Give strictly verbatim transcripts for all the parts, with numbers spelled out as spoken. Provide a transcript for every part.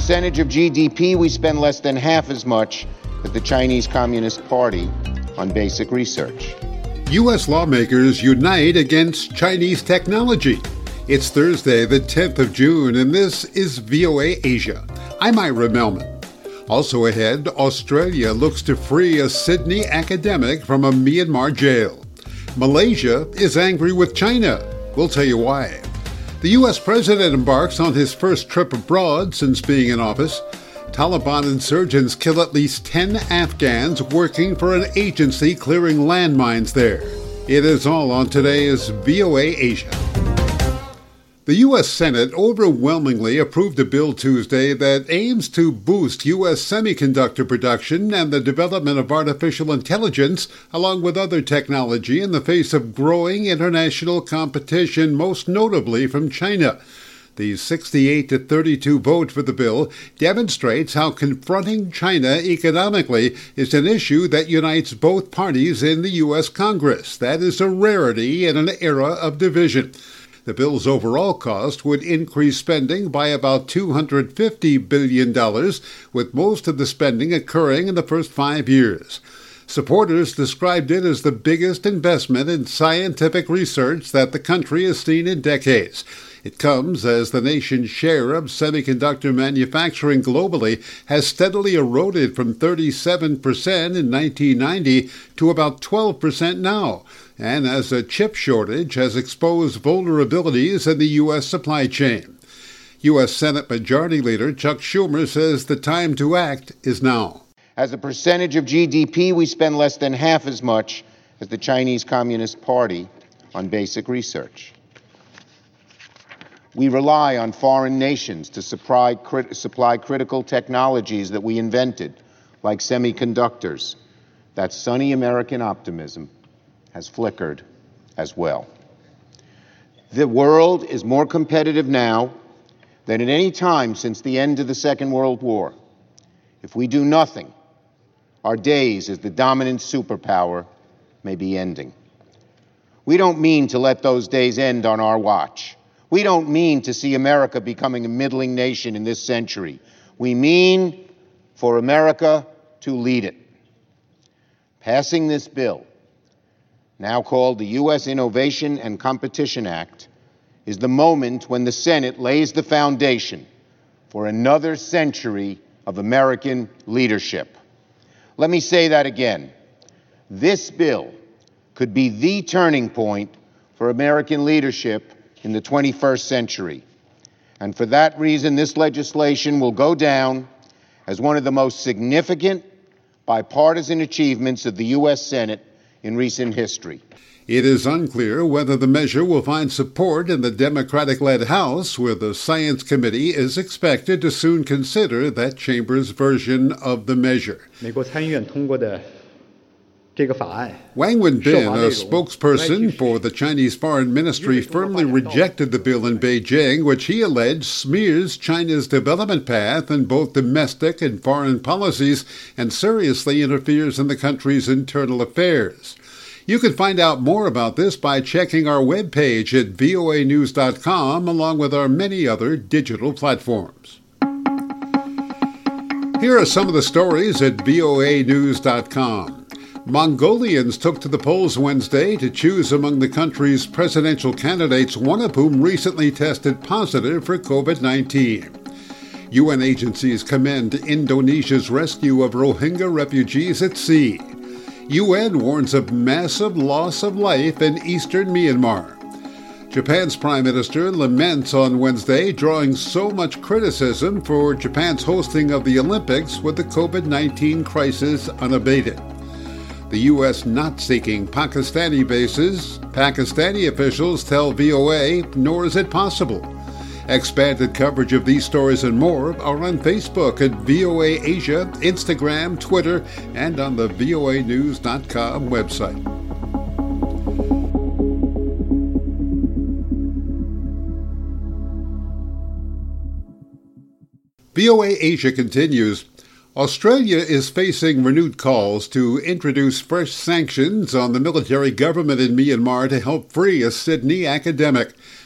percentage of G D P, we spend less than half as much as the Chinese Communist Party on basic research. U S lawmakers unite against Chinese technology. It's Thursday, the tenth of June, and this is V O A Asia. I'm Ira Melman. Also ahead, Australia looks to free a Sydney academic from a Myanmar jail. Malaysia is angry with China. We'll tell you why. The U S president embarks on his first trip abroad since being in office. Taliban insurgents kill at least ten Afghans working for an agency clearing landmines there. It is all on today's V O A Asia. The U S Senate overwhelmingly approved a bill Tuesday that aims to boost U S semiconductor production and the development of artificial intelligence, along with other technology, in the face of growing international competition, most notably from China. The sixty-eight to thirty-two vote for the bill demonstrates how confronting China economically is an issue that unites both parties in the U S Congress. That is a rarity in an era of division. The bill's overall cost would increase spending by about two hundred fifty billion dollars, with most of the spending occurring in the first five years. Supporters described it as the biggest investment in scientific research that the country has seen in decades. It comes as the nation's share of semiconductor manufacturing globally has steadily eroded from thirty-seven percent in nineteen ninety to about twelve percent now, and as a chip shortage has exposed vulnerabilities in the U S supply chain. U S Senate Majority Leader Chuck Schumer says the time to act is now. As a percentage of G D P, we spend less than half as much as the Chinese Communist Party on basic research. We rely on foreign nations to supply, crit- supply critical technologies that we invented, like semiconductors. That sunny American optimism has flickered as well. The world is more competitive now than at any time since the end of the Second World War. If we do nothing, our days as the dominant superpower may be ending. We don't mean to let those days end on our watch. We don't mean to see America becoming a middling nation in this century. We mean for America to lead it. Passing this bill, now called the U S Innovation and Competition Act, is the moment when the Senate lays the foundation for another century of American leadership. Let me say that again. This bill could be the turning point for American leadership in the twenty-first century. And for that reason, this legislation will go down as one of the most significant bipartisan achievements of the U S Senate in recent history. It is unclear whether the measure will find support in the Democratic-led House, where the Science Committee is expected to soon consider that chamber's version of the measure. 美国参议院通过的 Wang Wenbin, a spokesperson for the Chinese Foreign Ministry, firmly rejected the bill in Beijing, which he alleged smears China's development path in both domestic and foreign policies and seriously interferes in the country's internal affairs. You can find out more about this by checking our webpage at V O A news dot com, along with our many other digital platforms. Here are some of the stories at V O A news dot com. Mongolians took to the polls Wednesday to choose among the country's presidential candidates, one of whom recently tested positive for COVID nineteen. U N agencies commend Indonesia's rescue of Rohingya refugees at sea. U N warns of massive loss of life in eastern Myanmar. Japan's Prime Minister laments on Wednesday, drawing so much criticism for Japan's hosting of the Olympics with the COVID nineteen crisis unabated. The U S not seeking Pakistani bases, Pakistani officials tell V O A, nor is it possible. Expanded coverage of these stories and more are on Facebook at V O A Asia, Instagram, Twitter, and on the V O A news dot com website. V O A Asia continues. Australia is facing renewed calls to introduce fresh sanctions on the military government in Myanmar to help free a Sydney academic.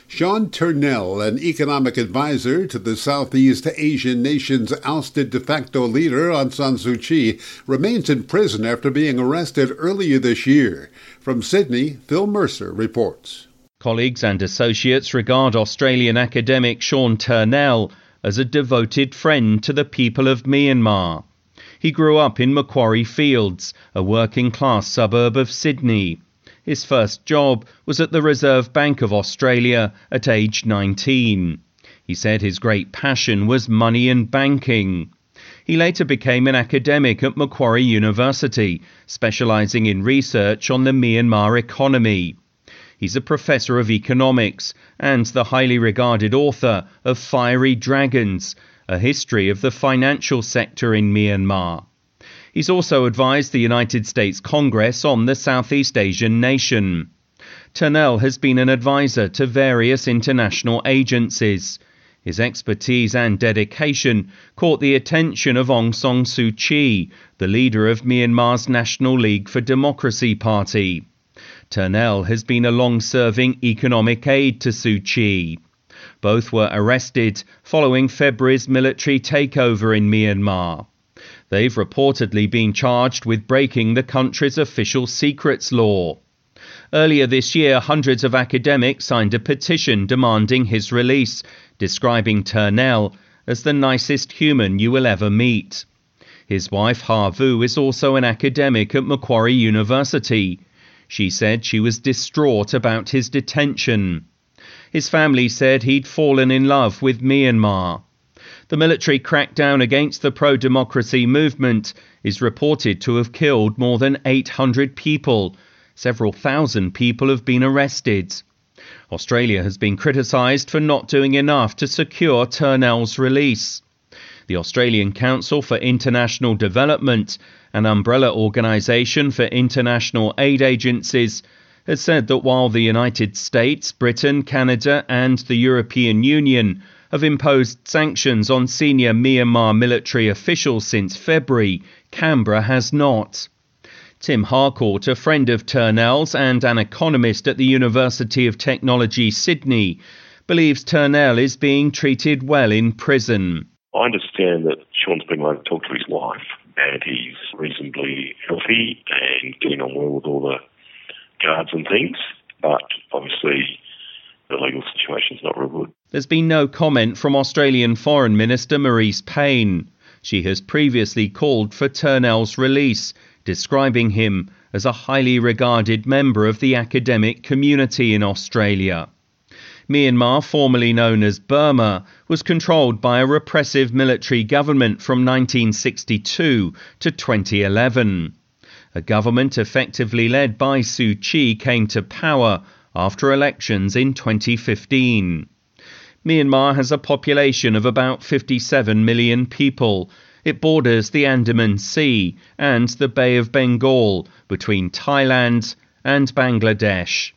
Sean Turnell, an economic advisor to the Southeast Asian nation's ousted de facto leader Aung San Suu Kyi, remains in prison after being arrested earlier this year. From Sydney, Phil Mercer reports. Colleagues and associates regard Australian academic Sean Turnell as a devoted friend to the people of Myanmar. He grew up in Macquarie Fields, a working-class suburb of Sydney. His first job was at the Reserve Bank of Australia at age nineteen. He said his great passion was money and banking. He later became an academic at Macquarie University, specialising in research on the Myanmar economy. He's a professor of economics and the highly regarded author of Fiery Dragons, a history of the financial sector in Myanmar. He's also advised the United States Congress on the Southeast Asian nation. Turnell has been an advisor to various international agencies. His expertise and dedication caught the attention of Aung San Suu Kyi, the leader of Myanmar's National League for Democracy party. Turnell has been a long-serving economic aide to Suu Kyi. Both were arrested following February's military takeover in Myanmar. They've reportedly been charged with breaking the country's official secrets law. Earlier this year, hundreds of academics signed a petition demanding his release, describing Turnell as the nicest human you will ever meet. His wife, Ha Vu, is also an academic at Macquarie University. She said she was distraught about his detention. His family said he'd fallen in love with Myanmar. The military crackdown against the pro-democracy movement is reported to have killed more than eight hundred people. Several thousand people have been arrested. Australia has been criticised for not doing enough to secure Turnell's release. The Australian Council for International Development, an umbrella organisation for international aid agencies, has said that while the United States, Britain, Canada and the European Union have imposed sanctions on senior Myanmar military officials since February, Canberra has not. Tim Harcourt, a friend of Turnell's and an economist at the University of Technology, Sydney, believes Turnell is being treated well in prison. I understand that Sean's been able to talk to his wife and he's reasonably healthy and getting on well with all the guards and things, but obviously the legal situation's not real good. There's been no comment from Australian Foreign Minister Marise Payne. She has previously called for Turnell's release, describing him as a highly regarded member of the academic community in Australia. Myanmar, formerly known as Burma, was controlled by a repressive military government from nineteen sixty-two to twenty eleven. A government effectively led by Suu Kyi came to power after elections in twenty fifteen. Myanmar has a population of about fifty-seven million people. It borders the Andaman Sea and the Bay of Bengal between Thailand and Bangladesh.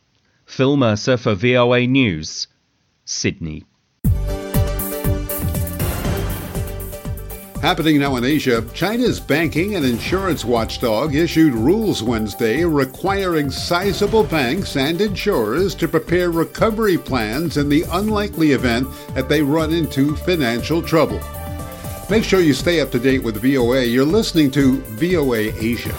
Phil Mercer for V O A News, Sydney. Happening now in Asia, China's banking and insurance watchdog issued rules Wednesday requiring sizable banks and insurers to prepare recovery plans in the unlikely event that they run into financial trouble. Make sure you stay up to date with V O A. You're listening to V O A Asia.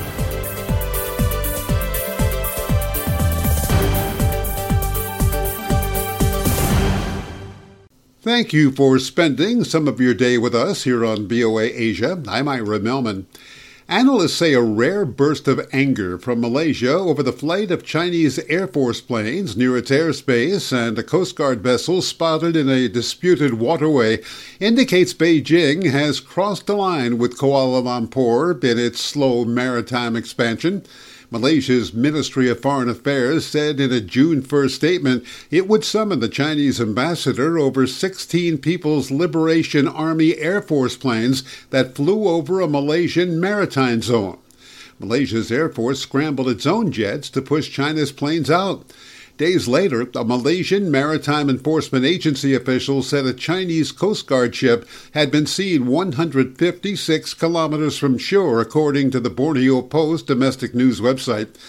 Thank you for spending some of your day with us here on V O A Asia. I'm Ira Melman. Analysts say a rare burst of anger from Malaysia over the flight of Chinese Air Force planes near its airspace and a Coast Guard vessel spotted in a disputed waterway indicates Beijing has crossed the line with Kuala Lumpur in its slow maritime expansion. Malaysia's Ministry of Foreign Affairs said in a June first statement it would summon the Chinese ambassador over sixteen People's Liberation Army Air Force planes that flew over a Malaysian maritime zone. Malaysia's Air Force scrambled its own jets to push China's planes out. Days later, a Malaysian Maritime Enforcement Agency official said a Chinese Coast Guard ship had been seen one hundred fifty-six kilometers from shore, according to the Borneo Post domestic news website.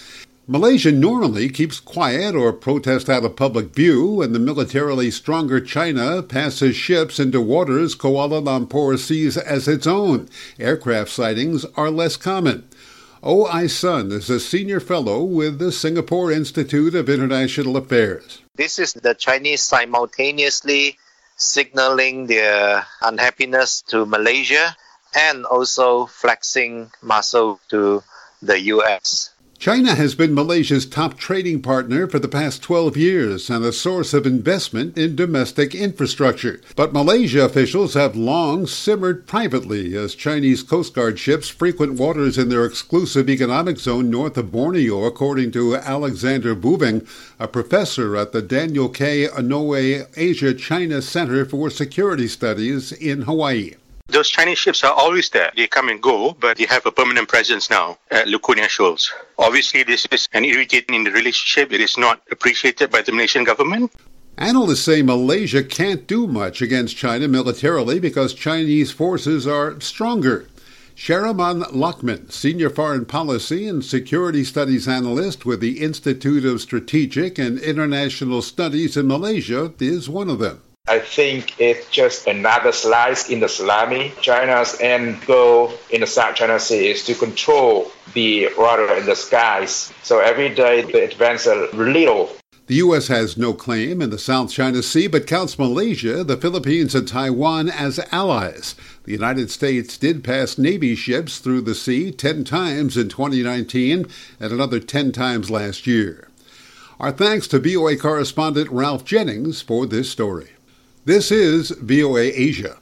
Malaysia normally keeps quiet or protests out of public view when the militarily stronger China passes ships into waters Kuala Lumpur sees as its own. Aircraft sightings are less common. Oh Ai-sun is a senior fellow with the Singapore Institute of International Affairs. This is the Chinese simultaneously signaling their unhappiness to Malaysia and also flexing muscle to the U S. China has been Malaysia's top trading partner for the past twelve years and a source of investment in domestic infrastructure. But Malaysia officials have long simmered privately as Chinese Coast Guard ships frequent waters in their exclusive economic zone north of Borneo, according to Alexander Buving, a professor at the Daniel K. Inouye Asia-China Center for Security Studies in Hawaii. Those Chinese ships are always there. They come and go, but they have a permanent presence now at Lukunia Shoals. Obviously, this is an irritating in the relationship. It is not appreciated by the Malaysian government. Analysts say Malaysia can't do much against China militarily because Chinese forces are stronger. Sharaman Lakman, Senior Foreign Policy and Security Studies Analyst with the Institute of Strategic and International Studies in Malaysia, is one of them. I think it's just another slice in the salami. China's end goal in the South China Sea is to control the water in the skies. So every day they advance a little. The U S has no claim in the South China Sea, but counts Malaysia, the Philippines, and Taiwan as allies. The United States did pass Navy ships through the sea ten times in twenty nineteen and another ten times last year. Our thanks to V O A correspondent Ralph Jennings for this story. This is V O A Asia.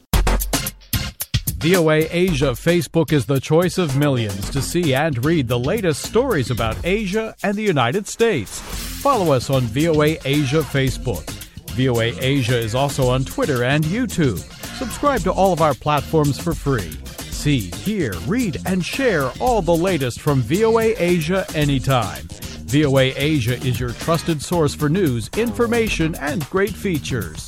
V O A Asia Facebook is the choice of millions to see and read the latest stories about Asia and the United States. Follow us on V O A Asia Facebook. V O A Asia is also on Twitter and YouTube. Subscribe to all of our platforms for free. See, hear, read, and share all the latest from V O A Asia anytime. V O A Asia is your trusted source for news, information, and great features.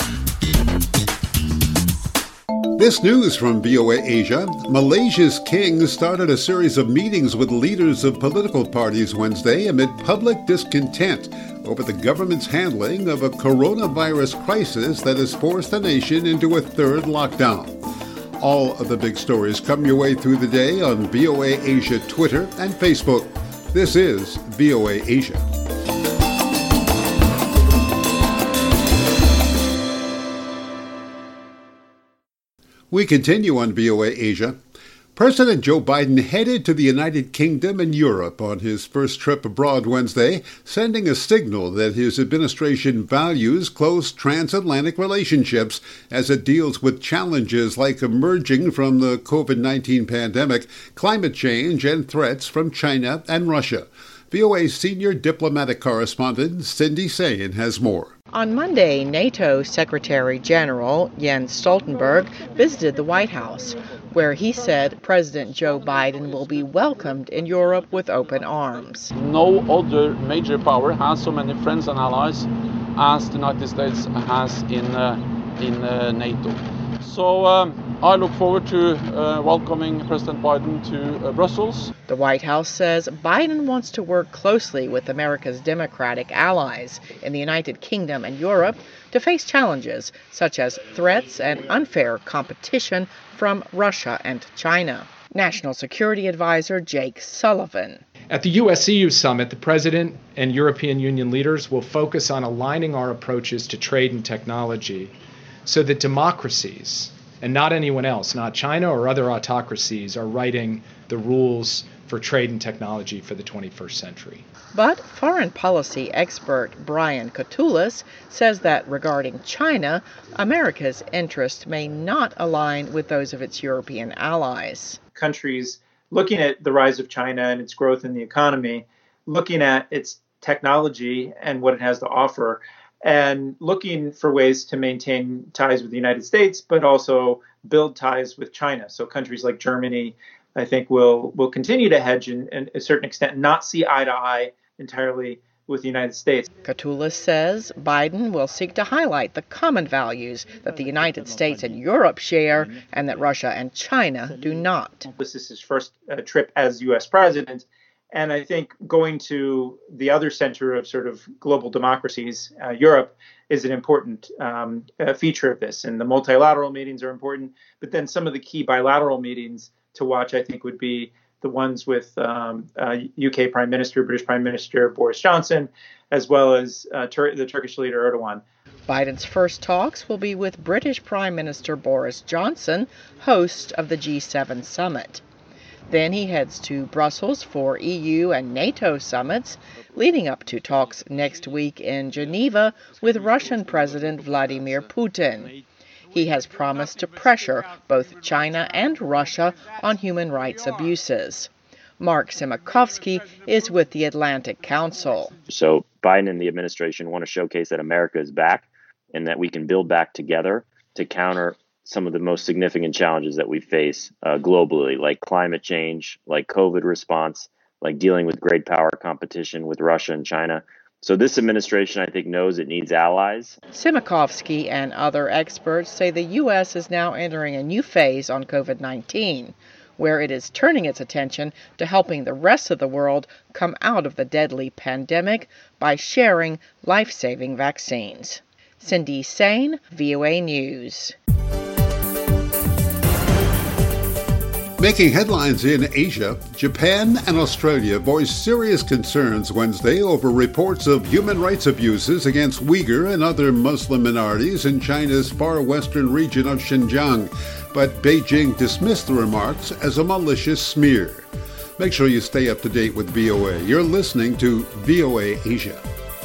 This news from V O A Asia: Malaysia's king started a series of meetings with leaders of political parties Wednesday amid public discontent over the government's handling of a coronavirus crisis that has forced the nation into a third lockdown. All of the big stories come your way through the day on V O A Asia Twitter and Facebook. This is V O A Asia. We continue on V O A Asia. President Joe Biden headed to the United Kingdom and Europe on his first trip abroad Wednesday, sending a signal that his administration values close transatlantic relationships as it deals with challenges like emerging from the covid nineteen pandemic, climate change, and threats from China and Russia. V O A senior diplomatic correspondent Cindy Sain has more. On Monday, NATO Secretary General Jens Stoltenberg visited the White House, where he said President Joe Biden will be welcomed in Europe with open arms. No other major power has so many friends and allies as the United States has in, uh, in uh, NATO. So um, I look forward to uh, welcoming President Biden to uh, Brussels. The White House says Biden wants to work closely with America's Democratic allies in the United Kingdom and Europe to face challenges such as threats and unfair competition from Russia and China. National Security Advisor Jake Sullivan. At the U S E U summit, the President and European Union leaders will focus on aligning our approaches to trade and technology so that democracies, and not anyone else, not China or other autocracies, are writing the rules for trade and technology for the twenty-first century. But foreign policy expert Brian Katulis says that regarding China, America's interests may not align with those of its European allies. Countries looking at the rise of China and its growth in the economy, looking at its technology and what it has to offer, and looking for ways to maintain ties with the United States, but also build ties with China. So countries like Germany, I think, will will continue to hedge in, in a certain extent, not see eye to eye entirely with the United States. Katulis says Biden will seek to highlight the common values that the United States and Europe share and that Russia and China do not. This is his first uh, trip as U S president, And I think going to the other center of sort of global democracies, uh, Europe, is an important um, uh, feature of this. And the multilateral meetings are important. But then some of the key bilateral meetings to watch, I think, would be the ones with um, uh, U K Prime Minister, British Prime Minister Boris Johnson, as well as uh, Tur- the Turkish leader Erdogan. Biden's first talks will be with British Prime Minister Boris Johnson, host of the G seven summit. Then he heads to Brussels for E U and NATO summits, leading up to talks next week in Geneva with Russian President Vladimir Putin. He has promised to pressure both China and Russia on human rights abuses. Mark Simakovsky is with the Atlantic Council. So Biden and the administration want to showcase that America is back and that we can build back together to counter some of the most significant challenges that we face uh, globally, like climate change, like COVID response, like dealing with great power competition with Russia and China. So this administration, I think, knows it needs allies. Simakovsky and other experts say the U S is now entering a new phase on COVID nineteen, where it is turning its attention to helping the rest of the world come out of the deadly pandemic by sharing life-saving vaccines. Cindy Sain, V O A News. Making headlines in Asia, Japan and Australia voiced serious concerns Wednesday over reports of human rights abuses against Uyghur and other Muslim minorities in China's far western region of Xinjiang. But Beijing dismissed the remarks as a malicious smear. Make sure you stay up to date with V O A. You're listening to V O A Asia.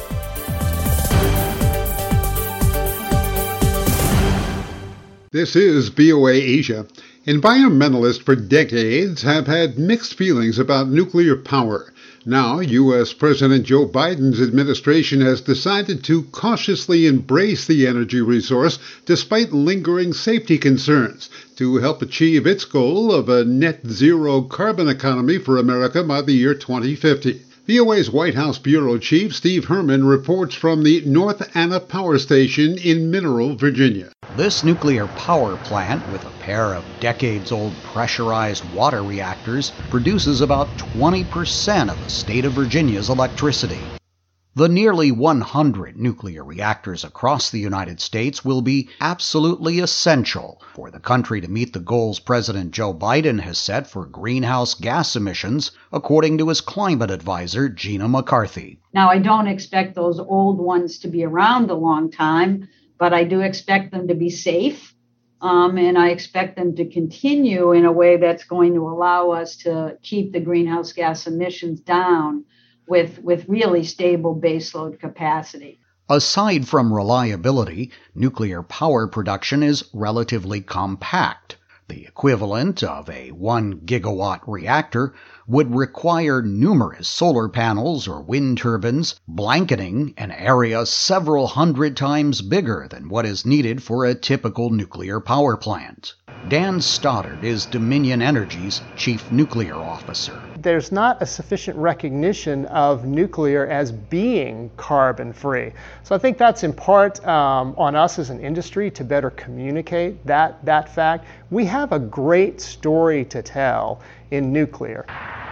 This is V O A Asia. Environmentalists for decades have had mixed feelings about nuclear power. Now, U S President Joe Biden's administration has decided to cautiously embrace the energy resource despite lingering safety concerns to help achieve its goal of a net zero carbon economy for America by the year twenty fifty. V O A's White House Bureau Chief Steve Herman reports from the North Anna Power Station in Mineral, Virginia. This nuclear power plant, with a pair of decades-old pressurized water reactors, produces about twenty percent of the state of Virginia's electricity. The nearly one hundred nuclear reactors across the United States will be absolutely essential for the country to meet the goals President Joe Biden has set for greenhouse gas emissions, according to his climate advisor, Gina McCarthy. Now, I don't expect those old ones to be around a long time, but I do expect them to be safe, um, and I expect them to continue in a way that's going to allow us to keep the greenhouse gas emissions down with, with really stable baseload capacity. Aside from reliability, nuclear power production is relatively compact. The equivalent of a one gigawatt reactor would require numerous solar panels or wind turbines, blanketing an area several hundred times bigger than what is needed for a typical nuclear power plant. Dan Stoddard is Dominion Energy's chief nuclear officer. There's not a sufficient recognition of nuclear as being carbon-free. So I think that's in part um, on us as an industry to better communicate that, that fact. We have a great story to tell in nuclear.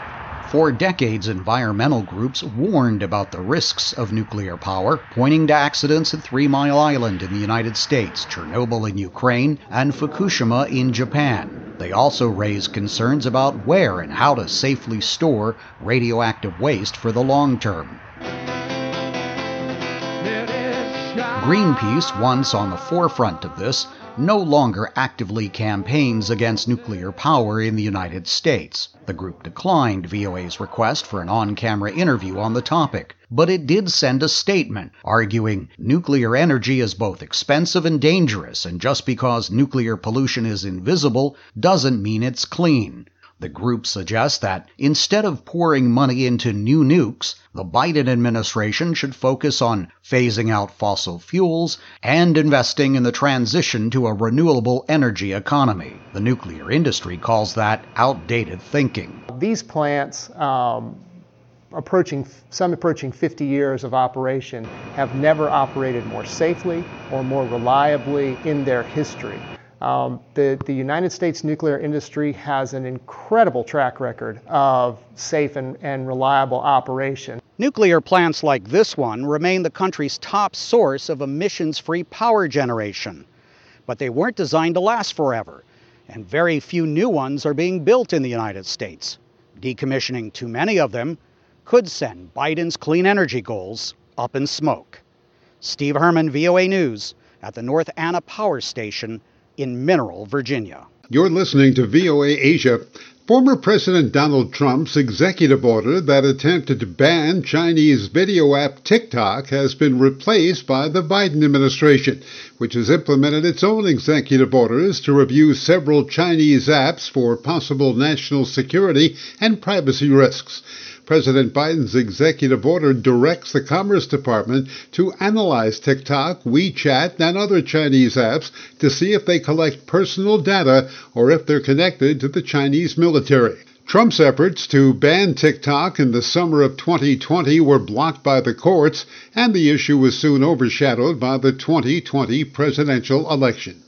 For decades, environmental groups warned about the risks of nuclear power, pointing to accidents at Three Mile Island in the United States, Chernobyl in Ukraine, and Fukushima in Japan. They also raised concerns about where and how to safely store radioactive waste for the long term. Greenpeace, once on the forefront of this, no longer actively campaigns against nuclear power in the United States. The group declined V O A's request for an on-camera interview on the topic, but it did send a statement arguing nuclear energy is both expensive and dangerous, and just because nuclear pollution is invisible doesn't mean it's clean. The group suggests that instead of pouring money into new nukes, the Biden administration should focus on phasing out fossil fuels and investing in the transition to a renewable energy economy. The nuclear industry calls that outdated thinking. These plants, um, approaching some approaching fifty years of operation, have never operated more safely or more reliably in their history. Um, the, the United States nuclear industry has an incredible track record of safe and, and reliable operation. Nuclear plants like this one remain the country's top source of emissions-free power generation. But they weren't designed to last forever, and very few new ones are being built in the United States. Decommissioning too many of them could send Biden's clean energy goals up in smoke. Steve Herman, V O A News, at the North Anna Power Station in Mineral, Virginia. You're listening to V O A Asia. Former President Donald Trump's executive order that attempted to ban Chinese video app TikTok has been replaced by the Biden administration, which has implemented its own executive orders to review several Chinese apps for possible national security and privacy risks. President Biden's executive order directs the Commerce Department to analyze TikTok, WeChat, and other Chinese apps to see if they collect personal data or if they're connected to the Chinese military. Trump's efforts to ban TikTok in the summer of twenty twenty were blocked by the courts, and the issue was soon overshadowed by the twenty twenty presidential election.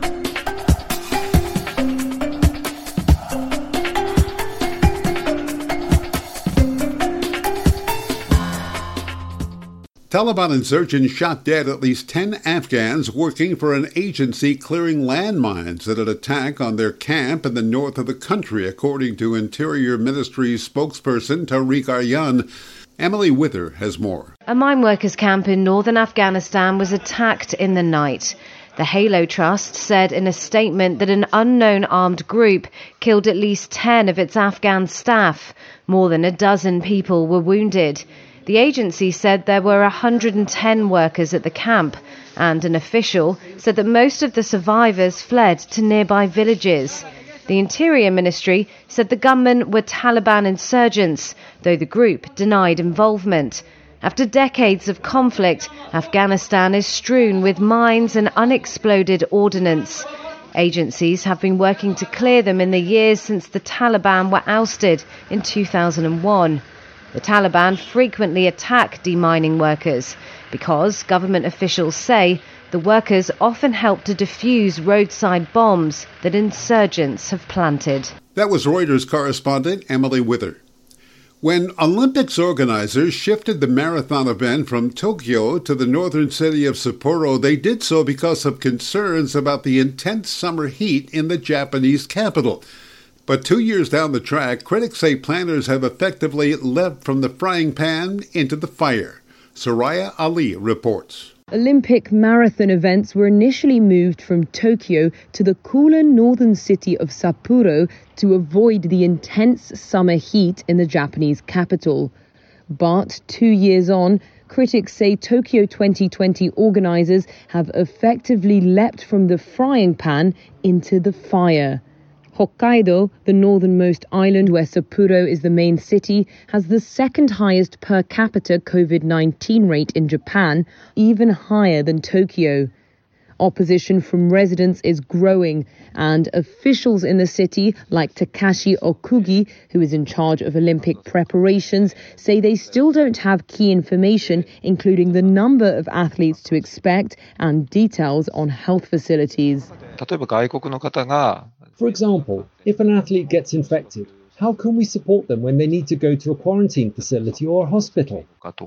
Taliban insurgents shot dead at least ten Afghans working for an agency clearing landmines at an attack on their camp in the north of the country, according to Interior Ministry spokesperson Tariq Aryan. Emily Wither has more. A mine workers camp in northern Afghanistan was attacked in the night. The Halo Trust said in a statement that an unknown armed group killed at least ten of its Afghan staff. More than a dozen people were wounded. The agency said there were one hundred ten workers at the camp, and an official said that most of the survivors fled to nearby villages. The Interior Ministry said the gunmen were Taliban insurgents, though the group denied involvement. After decades of conflict, Afghanistan is strewn with mines and unexploded ordnance. Agencies have been working to clear them in the years since the Taliban were ousted in two thousand one. The Taliban frequently attack demining workers because government officials say the workers often help to defuse roadside bombs that insurgents have planted. That was Reuters correspondent Emily Wither. When Olympics organizers shifted the marathon event from Tokyo to the northern city of Sapporo, they did so because of concerns about the intense summer heat in the Japanese capital. But two years down the track, critics say planners have effectively leapt from the frying pan into the fire. Soraya Ali reports. Olympic marathon events were initially moved from Tokyo to the cooler northern city of Sapporo to avoid the intense summer heat in the Japanese capital. But two years on, critics say Tokyo twenty twenty organizers have effectively leapt from the frying pan into the fire. Hokkaido, the northernmost island where Sapporo is the main city, has the second highest per capita covid nineteen rate in Japan, even higher than Tokyo. Opposition from residents is growing, and officials in the city, like Takashi Okugi, who is in charge of Olympic preparations, say they still don't have key information, including the number of athletes to expect and details on health facilities. For example, if an athlete gets infected, how can we support them when they need to go to a quarantine facility or a hospital?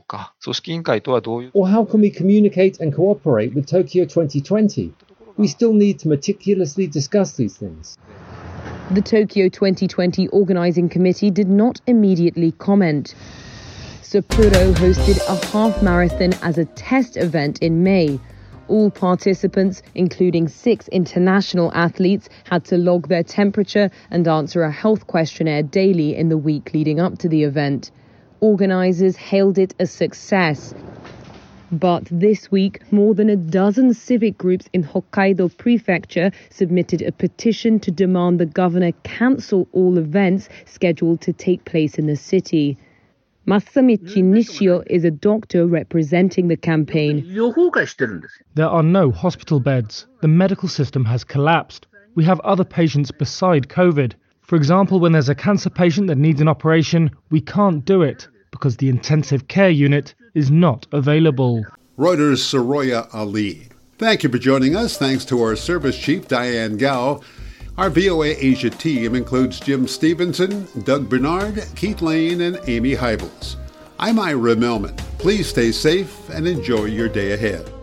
Or how can we communicate and cooperate with Tokyo twenty twenty? We still need to meticulously discuss these things. The Tokyo twenty twenty organising committee did not immediately comment. Sapporo hosted a half marathon as a test event in May. All participants, including six international athletes, had to log their temperature and answer a health questionnaire daily in the week leading up to the event. Organisers hailed it a success. But this week, more than a dozen civic groups in Hokkaido Prefecture submitted a petition to demand the governor cancel all events scheduled to take place in the city. Masamichi Nishio is a doctor representing the campaign. There are no hospital beds. The medical system has collapsed. We have other patients beside COVID. For example, when there's a cancer patient that needs an operation, we can't do it because the intensive care unit is not available. Reuters' Soraya Ali. Thank you for joining us. Thanks to our service chief, Diane Gao. Our V O A Asia team includes Jim Stevenson, Doug Bernard, Keith Lane, and Amy Heibels. I'm Ira Melman. Please stay safe and enjoy your day ahead.